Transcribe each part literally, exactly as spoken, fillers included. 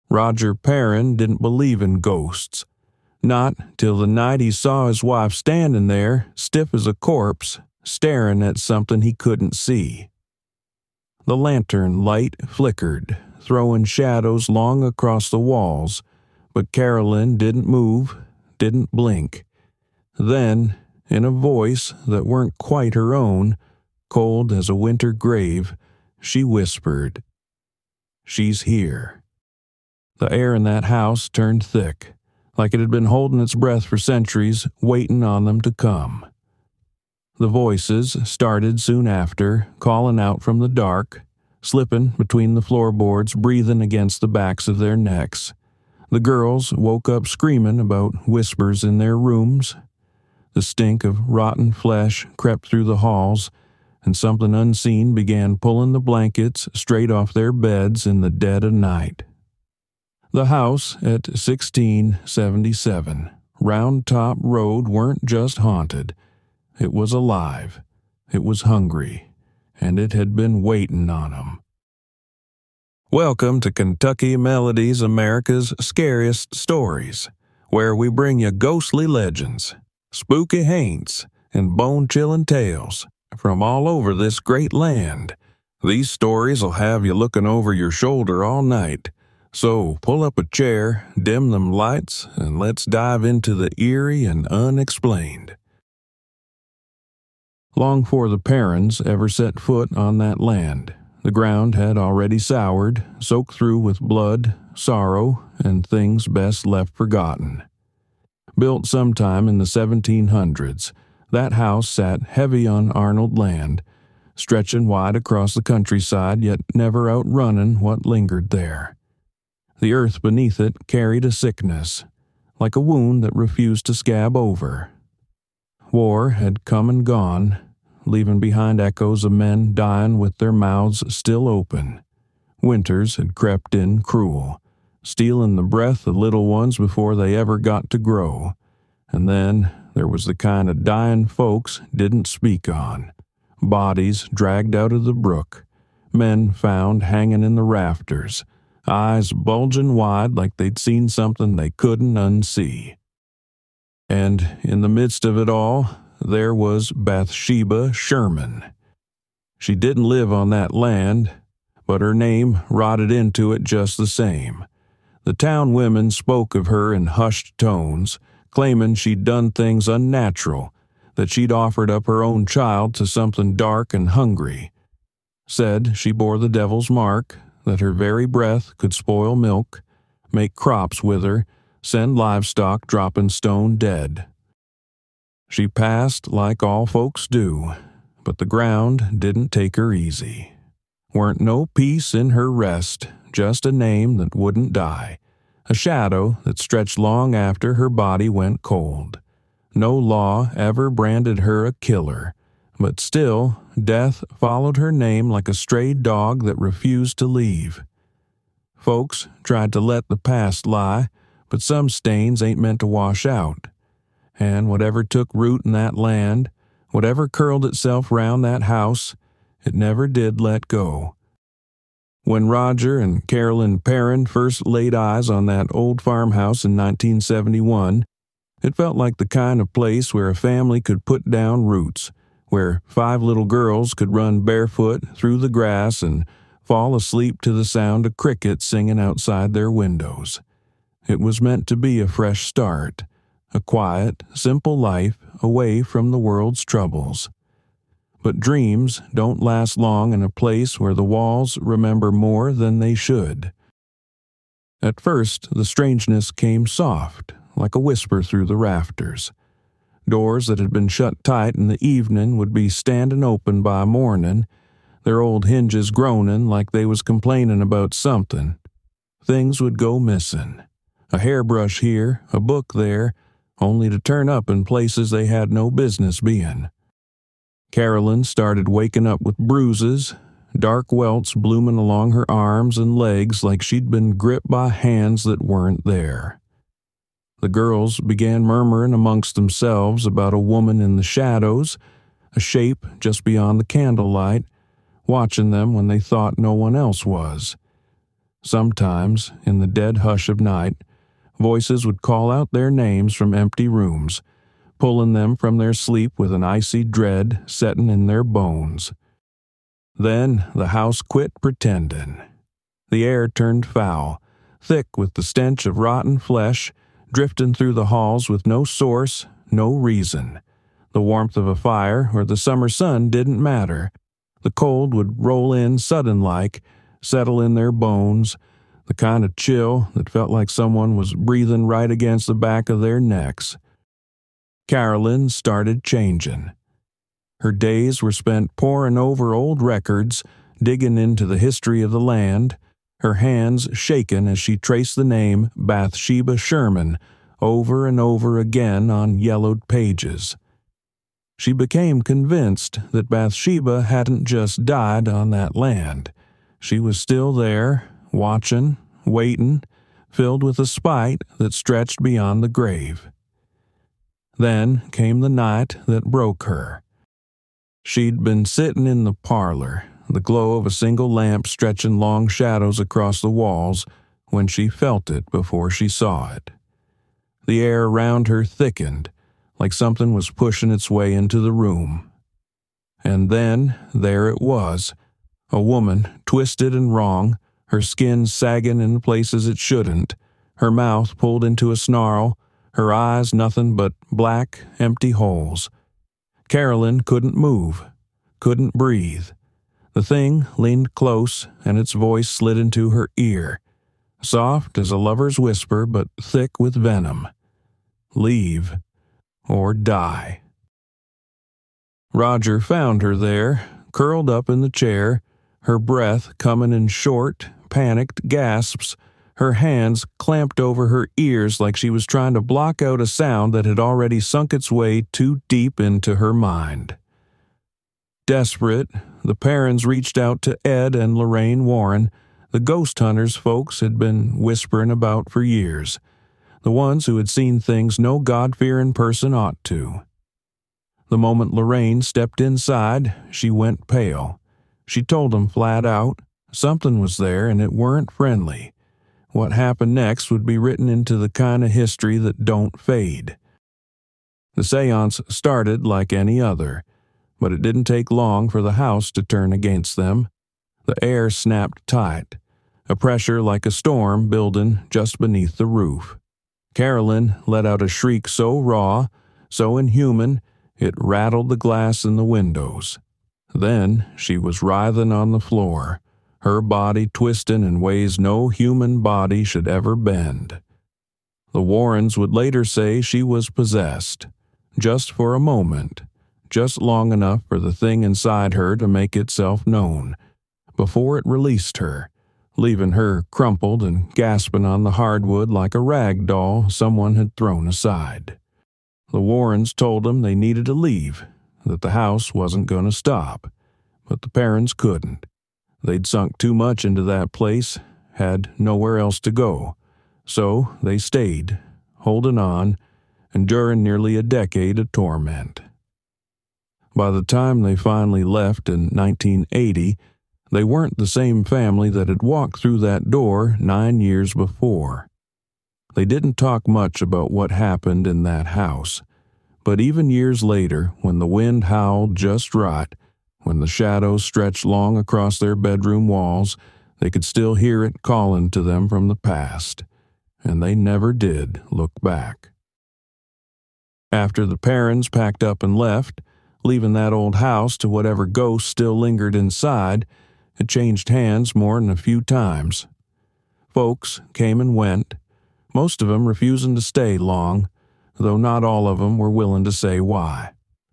Roger Perrin didn't believe in ghosts. Not till the night he saw his wife standing there, stiff as a corpse, staring at something he couldn't see. The lantern light flickered, throwing shadows long across the walls, but Carolyn didn't move, didn't blink. Then, in a voice that weren't quite her own, cold as a winter grave, she whispered, "She's here." The air in that house turned thick, like it had been holding its breath for centuries, waiting on them to come. The voices started soon after, calling out from the dark, slipping between the floorboards, breathing against the backs of their necks. The girls woke up screaming about whispers in their rooms. The stink of rotten flesh crept through the halls, and something unseen began pulling the blankets straight off their beds in the dead of night. The house at sixteen seventy-seven Round Top Road weren't just haunted. It was alive. It was hungry. And it had been waiting on 'em. Welcome to Kentucky Melodies, America's Scariest Stories, where we bring you ghostly legends, spooky haints, and bone-chilling tales from all over this great land. These stories will have you looking over your shoulder all night. So pull up a chair, dim them lights, and let's dive into the eerie and unexplained. Long before the Perrins ever set foot on that land, the ground had already soured, soaked through with blood, sorrow, and things best left forgotten. Built sometime in the seventeen hundreds, that house sat heavy on Arnold land, stretching wide across the countryside, yet never outrunning what lingered there. The earth beneath it carried a sickness, like a wound that refused to scab over. War had come and gone, leaving behind echoes of men dying with their mouths still open. Winters had crept in cruel, stealing the breath of little ones before they ever got to grow. And then there was the kind of dying folks didn't speak on. Bodies dragged out of the brook, men found hanging in the rafters, eyes bulging wide like they'd seen something they couldn't unsee. And in the midst of it all, there was Bathsheba Sherman. She didn't live on that land, but her name rotted into it just the same. The town women spoke of her in hushed tones, claiming she'd done things unnatural, that she'd offered up her own child to something dark and hungry. Said she bore the devil's mark, that her very breath could spoil milk, make crops wither, send livestock dropping stone dead. She passed like all folks do, but the ground didn't take her easy. Weren't no peace in her rest, just a name that wouldn't die, a shadow that stretched long after her body went cold. No law ever branded her a killer, but still, death followed her name like a stray dog that refused to leave. Folks tried to let the past lie, but some stains ain't meant to wash out. And whatever took root in that land, whatever curled itself round that house, it never did let go. When Roger and Carolyn Perrin first laid eyes on that old farmhouse in nineteen seventy-one, it felt like the kind of place where a family could put down roots, where five little girls could run barefoot through the grass and fall asleep to the sound of crickets singing outside their windows. It was meant to be a fresh start, a quiet, simple life away from the world's troubles. But dreams don't last long in a place where the walls remember more than they should. At first, the strangeness came soft, like a whisper through the rafters. Doors that had been shut tight in the evening would be standing open by morning, their old hinges groaning like they was complaining about something. Things would go missing. A hairbrush here, a book there, only to turn up in places they had no business being. Carolyn started waking up with bruises, dark welts blooming along her arms and legs like she'd been gripped by hands that weren't there. The girls began murmuring amongst themselves about a woman in the shadows, a shape just beyond the candlelight, watching them when they thought no one else was. Sometimes, in the dead hush of night, voices would call out their names from empty rooms, pulling them from their sleep with an icy dread settin' in their bones. Then the house quit pretendin'. The air turned foul, thick with the stench of rotten flesh, drifting through the halls with no source, no reason. The warmth of a fire or the summer sun didn't matter. The cold would roll in sudden-like, settle in their bones, the kind of chill that felt like someone was breathing right against the back of their necks. Carolyn started changing. Her days were spent poring over old records, digging into the history of the land, her hands shaking as she traced the name Bathsheba Sherman over and over again on yellowed pages. She became convinced that Bathsheba hadn't just died on that land. She was still there, watching, waiting, filled with a spite that stretched beyond the grave. Then came the night that broke her. She'd been sitting in the parlor, the glow of a single lamp stretching long shadows across the walls, when she felt it before she saw it. The air around her thickened, like something was pushing its way into the room. And then there it was, a woman, twisted and wrong, her skin sagging in places it shouldn't, her mouth pulled into a snarl, her eyes nothing but black, empty holes. Carolyn couldn't move, couldn't breathe. The thing leaned close, and its voice slid into her ear, soft as a lover's whisper but thick with venom. Leave or die. Roger found her there, curled up in the chair, her breath coming in short, panicked gasps, her hands clamped over her ears like she was trying to block out a sound that had already sunk its way too deep into her mind. Desperate, the parents reached out to Ed and Lorraine Warren, the ghost hunters folks had been whispering about for years, the ones who had seen things no God-fearing person ought to. The moment Lorraine stepped inside, she went pale. She told them flat out, something was there and it weren't friendly. What happened next would be written into the kind of history that don't fade. The seance started like any other, but it didn't take long for the house to turn against them. The air snapped tight, a pressure like a storm building just beneath the roof. Carolyn let out a shriek so raw, so inhuman, it rattled the glass in the windows. Then she was writhing on the floor, her body twisting in ways no human body should ever bend. The Warrens would later say she was possessed, just for a moment, just long enough for the thing inside her to make itself known, before it released her, leaving her crumpled and gasping on the hardwood like a rag doll someone had thrown aside. The Warrens told them they needed to leave, that the house wasn't going to stop, but the parents couldn't. They'd sunk too much into that place, had nowhere else to go, so they stayed, holding on, enduring nearly a decade of torment. By the time they finally left in nineteen eighty, they weren't the same family that had walked through that door nine years before. They didn't talk much about what happened in that house, but even years later, when the wind howled just right, when the shadows stretched long across their bedroom walls, they could still hear it calling to them from the past, and they never did look back. After the parents packed up and left, leaving that old house to whatever ghosts still lingered inside, it changed hands more than a few times. Folks came and went, most of them refusing to stay long, though not all of them were willing to say why.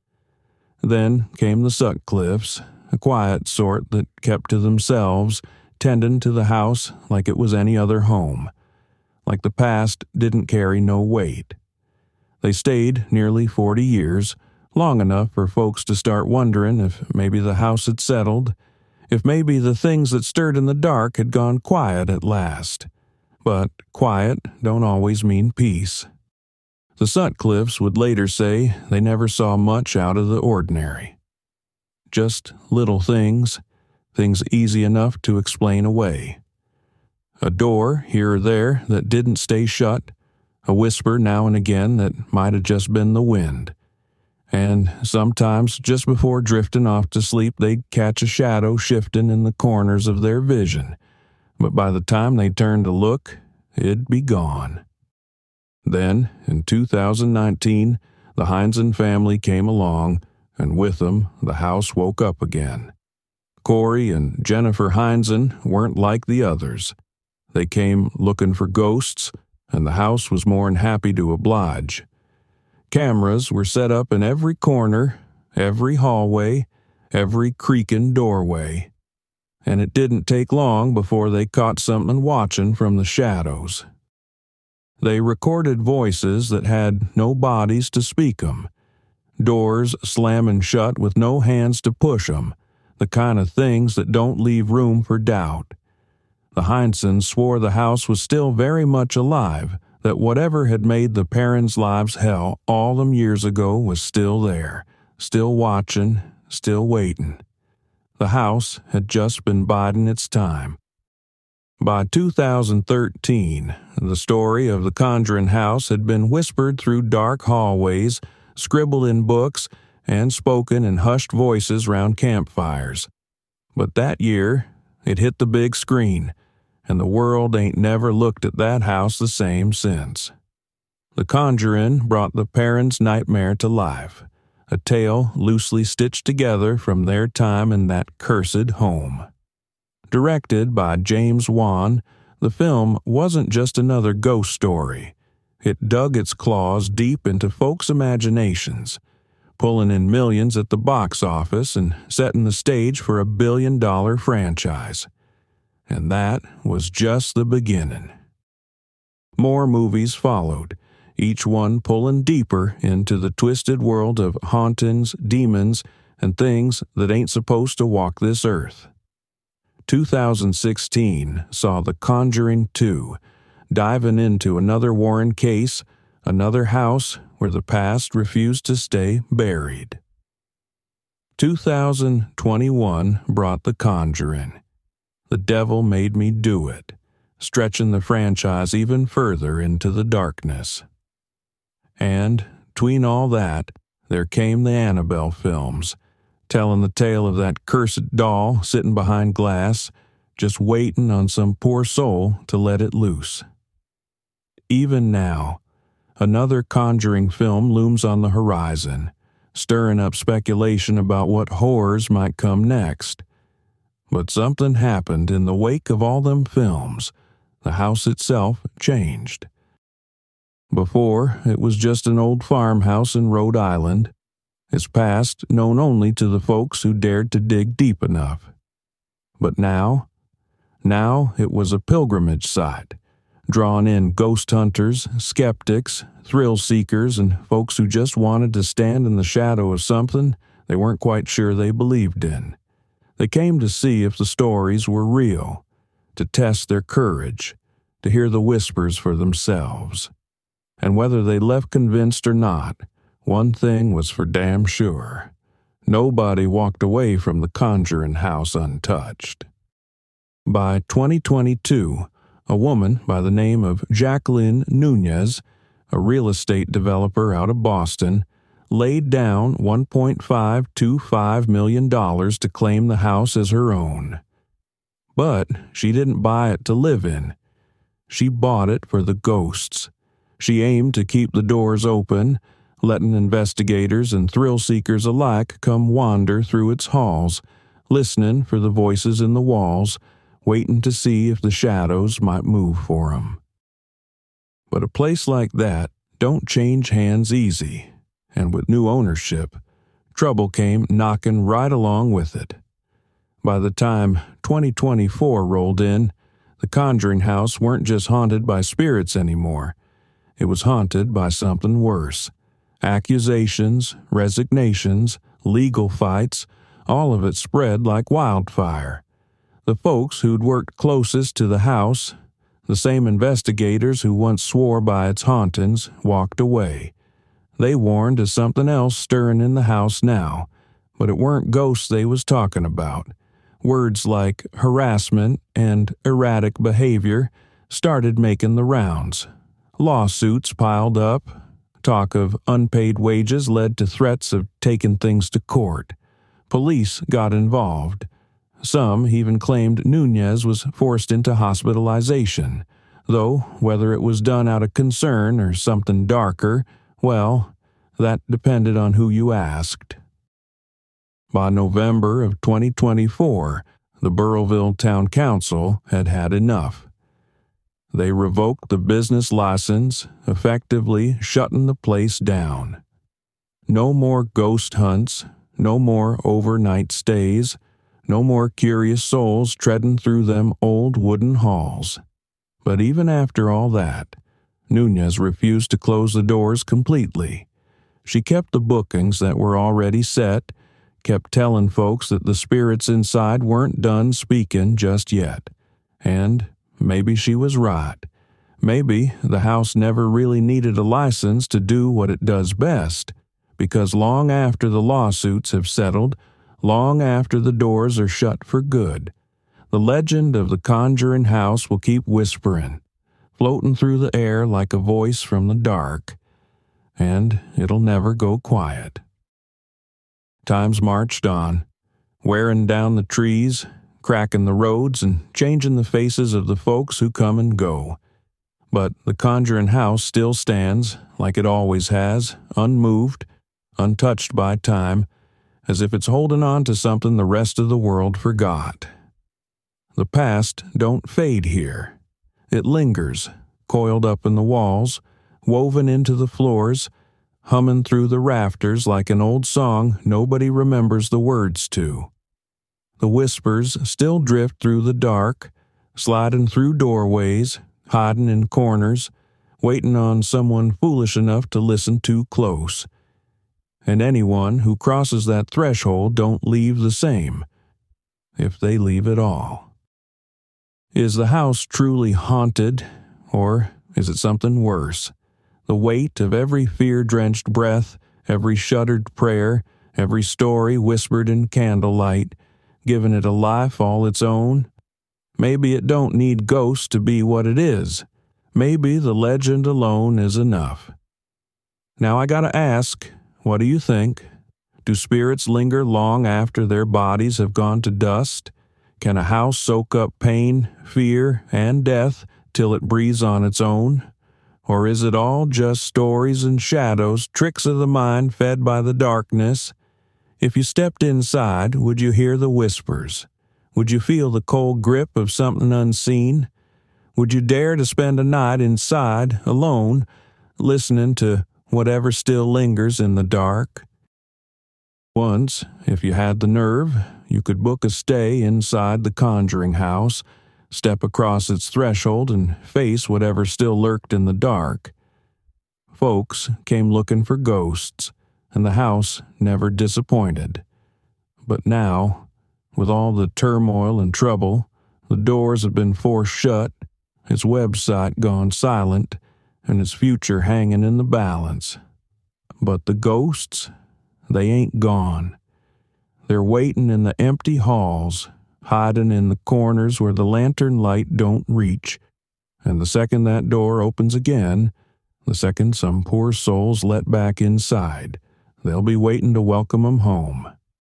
Then came the Sutcliffes, a quiet sort that kept to themselves, tending to the house like it was any other home, like the past didn't carry no weight. They stayed nearly forty years, long enough for folks to start wondering if maybe the house had settled, if maybe the things that stirred in the dark had gone quiet at last. But quiet don't always mean peace. The Sutcliffes would later say they never saw much out of the ordinary. Just little things, things easy enough to explain away. A door here or there that didn't stay shut, a whisper now and again that might have just been the wind. And sometimes, just before drifting off to sleep, they'd catch a shadow shifting in the corners of their vision. But by the time they turned to look, it'd be gone. Then, in two thousand nineteen, the Heinzen family came along, and with them, the house woke up again. Corey and Jennifer Heinzen weren't like the others. They came looking for ghosts, and the house was more than happy to oblige. Cameras were set up in every corner, every hallway, every creaking doorway. And it didn't take long before they caught something watching from the shadows. They recorded voices that had no bodies to speak 'em, doors slamming shut with no hands to push 'em, the kind of things that don't leave room for doubt. The Heinzens swore the house was still very much alive, that whatever had made the parents' lives hell all them years ago was still there, still watching, still waiting. The house had just been biding its time. By two thousand thirteen, the story of the Conjuring House had been whispered through dark hallways, scribbled in books, and spoken in hushed voices round campfires. But that year, it hit the big screen, and the world ain't never looked at that house the same since. The Conjuring brought the parents' nightmare to life, a tale loosely stitched together from their time in that cursed home. Directed by James Wan, the film wasn't just another ghost story. It dug its claws deep into folks' imaginations, pulling in millions at the box office and setting the stage for a billion-dollar franchise. And that was just the beginning. More movies followed, each one pulling deeper into the twisted world of hauntings, demons, and things that ain't supposed to walk this earth. two thousand sixteen saw The Conjuring two, diving into another Warren case, another house where the past refused to stay buried. two thousand twenty-one brought The Conjuring. The Devil Made Me Do It, stretching the franchise even further into the darkness. And, tween all that, there came the Annabelle films, telling the tale of that cursed doll sitting behind glass, just waiting on some poor soul to let it loose. Even now, another Conjuring film looms on the horizon, stirring up speculation about what horrors might come next. But something happened in the wake of all them films. The house itself changed. Before, it was just an old farmhouse in Rhode Island, its past known only to the folks who dared to dig deep enough. But now, now it was a pilgrimage site, drawing in ghost hunters, skeptics, thrill seekers, and folks who just wanted to stand in the shadow of something they weren't quite sure they believed in. They came to see if the stories were real, to test their courage, to hear the whispers for themselves. And whether they left convinced or not, one thing was for damn sure. Nobody walked away from the Conjuring House untouched. By twenty twenty-two, a woman by the name of Jacqueline Nunez, a real estate developer out of Boston, laid down one point five two five million dollars to claim the house as her own. But she didn't buy it to live in. She bought it for the ghosts. She aimed to keep the doors open, letting investigators and thrill seekers alike come wander through its halls, listening for the voices in the walls, waiting to see if the shadows might move for 'em. But a place like that don't change hands easy, and with new ownership, trouble came knocking right along with it. By the time twenty twenty-four rolled in, the Conjuring House weren't just haunted by spirits anymore. It was haunted by something worse. Accusations, resignations, legal fights, all of it spread like wildfire. The folks who'd worked closest to the house, the same investigators who once swore by its hauntings, walked away. They warned of something else stirring in the house now, but it weren't ghosts they was talking about. Words like harassment and erratic behavior started making the rounds. Lawsuits piled up. Talk of unpaid wages led to threats of taking things to court. Police got involved. Some even claimed Nunez was forced into hospitalization, though whether it was done out of concern or something darker, well, that depended on who you asked. By November of twenty twenty-four, the Burrillville Town Council had had enough. They revoked the business license, effectively shutting the place down. No more ghost hunts, no more overnight stays, no more curious souls treading through them old wooden halls. But even after all that, Nunez refused to close the doors completely. She kept the bookings that were already set, kept telling folks that the spirits inside weren't done speaking just yet. And maybe she was right. Maybe the house never really needed a license to do what it does best, because long after the lawsuits have settled, long after the doors are shut for good, the legend of the Conjuring House will keep whispering, floating through the air like a voice from the dark, and it'll never go quiet. Times marched on, wearing down the trees, cracking the roads, and changing the faces of the folks who come and go. But the Conjuring House still stands, like it always has, unmoved, untouched by time, as if it's holding on to something the rest of the world forgot. The past don't fade here. It lingers, coiled up in the walls, woven into the floors, humming through the rafters like an old song nobody remembers the words to. The whispers still drift through the dark, sliding through doorways, hiding in corners, waiting on someone foolish enough to listen too close. And anyone who crosses that threshold don't leave the same, if they leave at all. Is the house truly haunted, or is it something worse? The weight of every fear-drenched breath, every shuddered prayer, every story whispered in candlelight, giving it a life all its own? Maybe it don't need ghosts to be what it is. Maybe the legend alone is enough. Now I gotta ask, what do you think? Do spirits linger long after their bodies have gone to dust? Can a house soak up pain, fear, and death till it breathes on its own? Or is it all just stories and shadows, tricks of the mind fed by the darkness? If you stepped inside, would you hear the whispers? Would you feel the cold grip of something unseen? Would you dare to spend a night inside, alone, listening to whatever still lingers in the dark? Once, if you had the nerve, you could book a stay inside the Conjuring House, step across its threshold, and face whatever still lurked in the dark. Folks came looking for ghosts, and the house never disappointed. But now, with all the turmoil and trouble, the doors have been forced shut, its website gone silent, and its future hanging in the balance. But the ghosts, they ain't gone. They're waiting in the empty halls, hiding in the corners where the lantern light don't reach, and the second that door opens again, the second some poor soul's let back inside, they'll be waiting to welcome 'em home.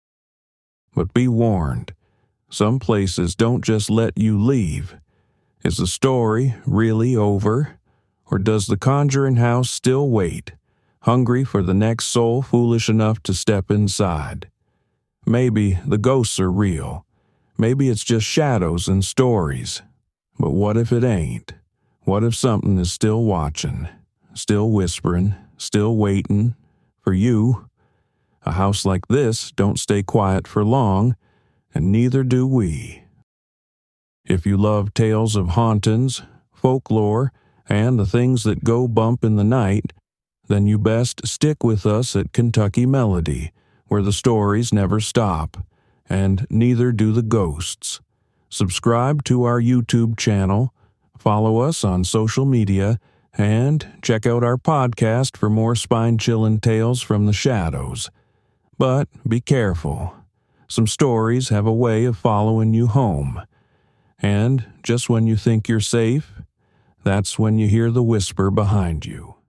But be warned, some places don't just let you leave. Is the story really over, or does the Conjuring House still wait, hungry for the next soul foolish enough to step inside? Maybe the ghosts are real. Maybe it's just shadows and stories. But what if it ain't? What if something is still watching, still whispering, still waiting for you? A house like this don't stay quiet for long, and neither do we. If you love tales of hauntings, folklore, and the things that go bump in the night, then you best stick with us at Kentucky Melody, where the stories never stop, and neither do the ghosts. Subscribe to our YouTube channel, follow us on social media, and check out our podcast for more spine-chilling tales from the shadows. But be careful. Some stories have a way of following you home. And just when you think you're safe, that's when you hear the whisper behind you.